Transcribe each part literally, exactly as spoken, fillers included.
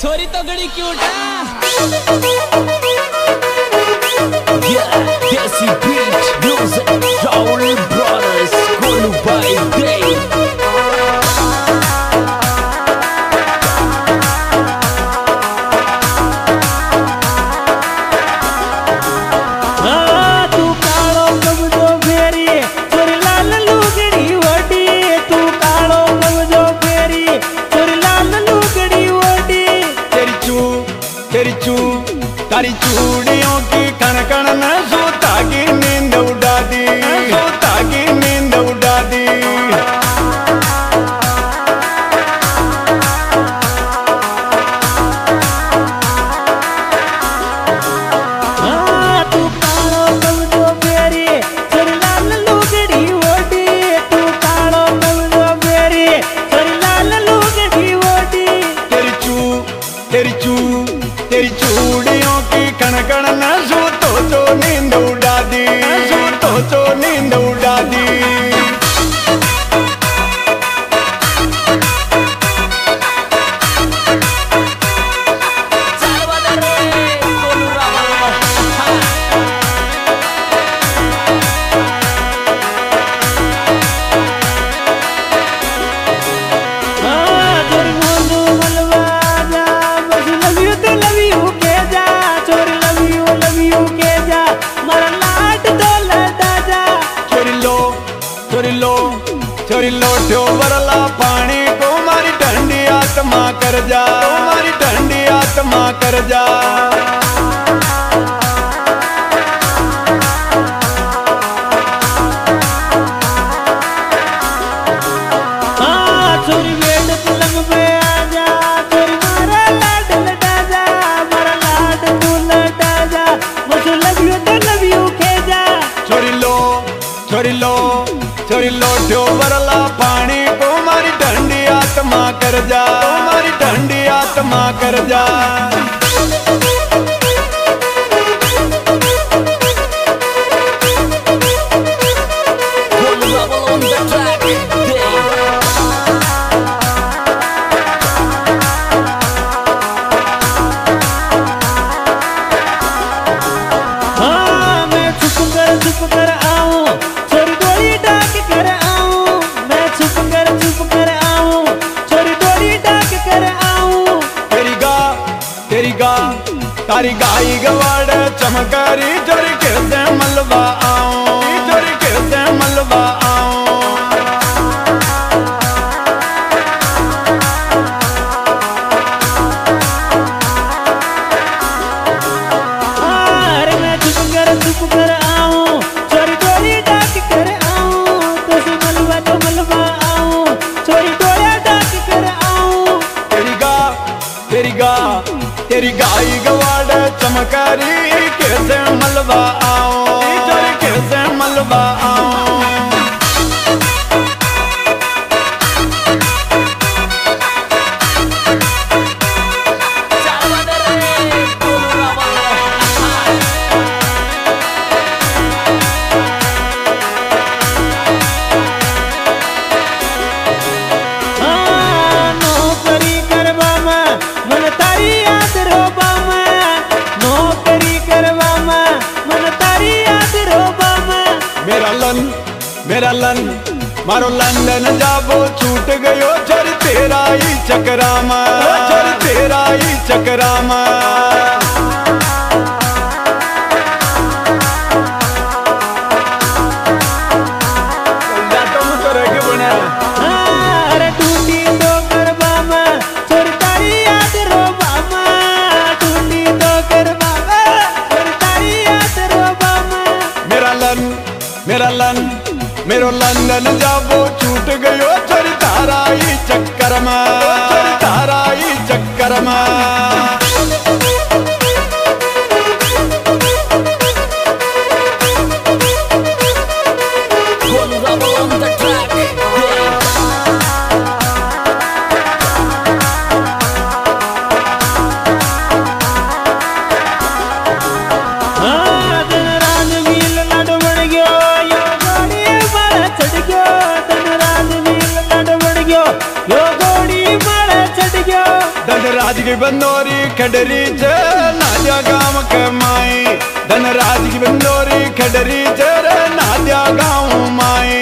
छोरी तो गड़ी क्यूट है। Desi beat music Rahul brothers Golu भाई दे तारी चूड़ियों की कण कण न सोता की नींद उड़ा दी, सोता की नींद उड़ा दी। तू कालो कमजो फेरी छोरी लाल लुगड़ी ओढ़ी, तू कालो कमजो फेरी छोरी लाल लुगड़ी ओढ़ी। तेरी चू तेरी चू तेरी चूड़ियों की कण कण न सोतो तो नींद उड़ा दी, सोतो तो नींद उड़ा दी। छोरी लोटो वरला पानी को मारी ठंडी आत्मा कर जा, मारी ठंडी आत्मा कर जा। हाँ छोरी बेड पलंग पे आजा, छोरी मारा लाड लटा जा, मारा लाड तू लटा जा, मुझे लव यू तो लव यू के जा। छोरी लो छोरी लो छोरी लोटो वरला पानी को मारी ठंडी आत्मा कर जा, मारी ठंडी आत्मा कर जा। हाँ मैं छुप कर छुप कर आऊं, छोरी डोली डाक कर आऊं, मैं छुप कर छुप कर आऊं, छोरी डोली डाक कर आऊं। तेरी गा तेरी गा तारी गाई गवाड़ चमकारी जोरी खेलते मलबा आऊं, जोरी खेलते मलबा आऊं। अरे मैं छुप कर छुप कर आऊं, छोरी डोली डाक कर आऊं, तो से मलबा तो मलबा आऊं, छोरी डोली डाक कर आऊं। तेरी गा तेरी गा तेरी गाई गवाड़ चमकारी कैसे मलबा आऊं, जोरी कैसे मलबा आऊं। नौकरी करवा में मन तारी याद रोबा में, नौकरी करवा में मन तारी याद रोबा में। मेरा लन मेरा लन मारो लंदन जाबो छूट गयो छोरी तेरा ही चकरा में, छोरी तेरा ही चकरा में। अरे टूटी तो करवा में छोरी तारी याद रोबा में, टूटी तो करवा में छोरी तारी याद रोबा में। मेरा लन मेरा लन मेरो लंदन जाबो छूट गयो छोरी तारा ही चक्कर में, छोरी तारा ही चक्कर में। हाँ दिन रात वील लड़ बन गयो, यो गोड़ी मारा चढ़ गयो, दिन रात वील लड़ बन गयो, यो गोड़ी मारा चढ़ गयो। दिन धनराज की बंदोरी खडरी च नादिया गाँव के माई, धनराज की बंदोरी खडरी च नादिया गाँव माई।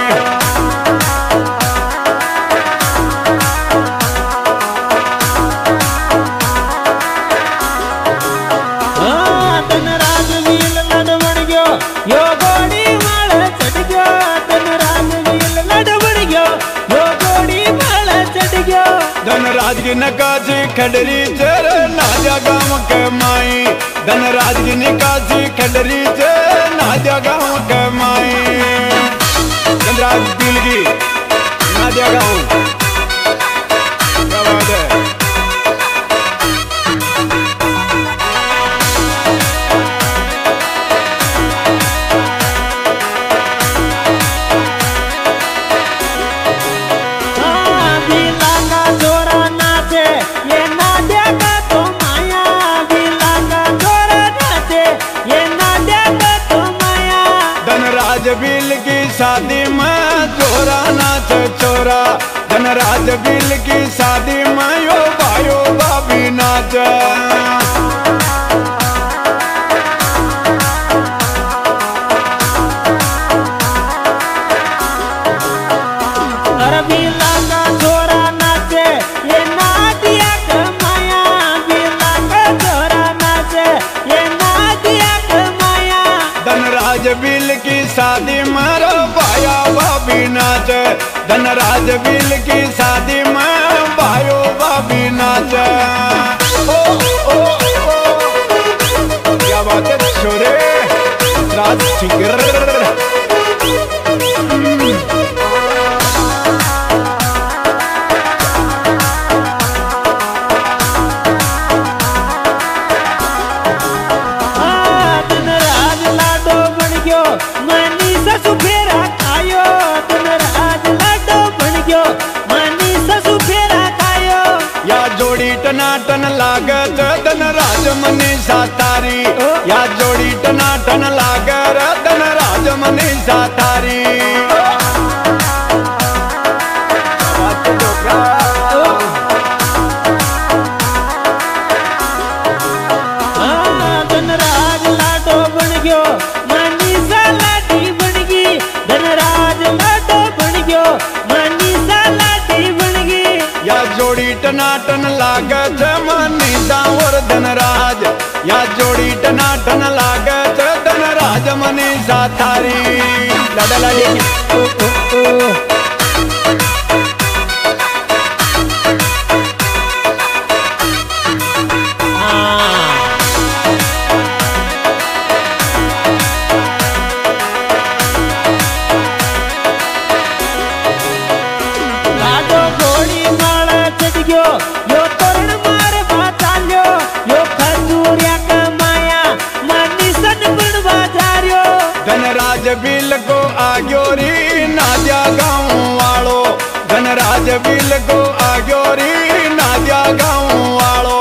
धनराज वील लड़बड़ गयो यो गोड़ी माल चढ़ गयो, धनराज वील लड़बड़ गयो यो गोड़ी माल चढ़ गयो। धनराज की नकाशी खडरी चर नादिया गाँव के माई, धनराज की निकासी खडरी च नादिया गाँव के माई। धनराज दिल की नादिया गाँव क्या बात है। बिल की शादी में चोरा नाच चोरा, धनराज बिल की शादी में यो भायो भाभी नाच। अरे बिला का चोरा नाचे ये नादिया कमाया, बिला का चोरा नाचे ये नादिया कमाया। धनराज बिल की शादी में रो भाया भाभी नाच, धनराज बिल की शादी में भायो भाभी नाच। ओ ओ ओ क्या बात है छोरे राज फिगर। टनाटन लागत धनराज मनीषा तारी, या जोड़ी टनाटन लागत धनराज मनीषा तारी। धनराज लाडो बन गयो मनीषा लाडी बन गई, धनराज लाडो बन गयो मनीषा लाडी बन गई। या जोड़ी टनाटन लागत मनीषा और धनराज, या जोड़ी टनाटन लागत धनराज मनीषा थारी। लाडा लाडी ओ ओ ओ धनराज बिल को आग्यो री नादिया गाँव वालो, धनराज बिल को आग्यो री नादिया गाँव वालो।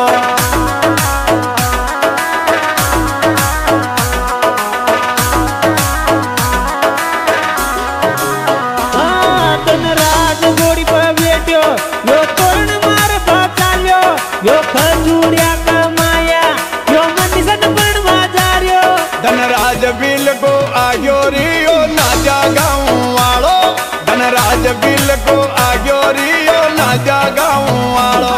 धनराज गोड़ी पर बैठ्यो यो तोरण मार बाचाल्यो, यो खजूरिया कमाया यो मनीषा बनवा जार्यो। धनराज बिल को आग्यो रियो नादिया गाँव वालो, धनराज बिल को आग्यो रियो नादिया गाँव वालो।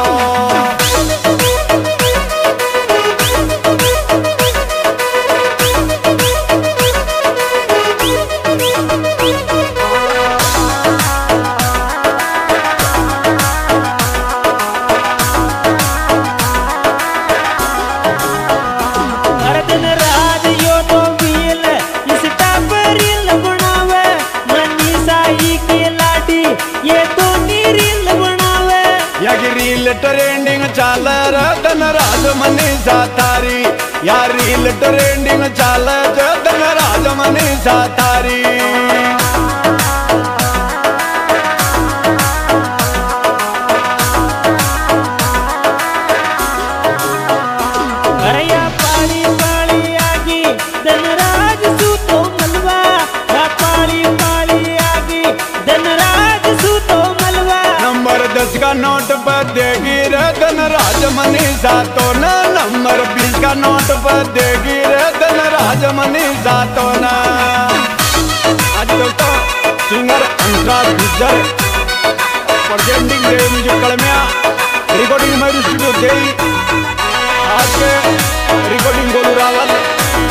ट्रेंडिंग चाल धनराज मनीषा थारी, या रील ट्रेंडिंग चाल धनराज मनीषा थारी। नोट पर देगी रे धनराज धनराज मनीषा तो ना नंबर बीस का नोट पर देगी रे धनराज मनीषा तो ना। आज दोस्तों singer Antraj Gujjar presenting the music Kalamiya recording में स्टूडियो गई आज के रिकॉर्डिंग गोलू रावल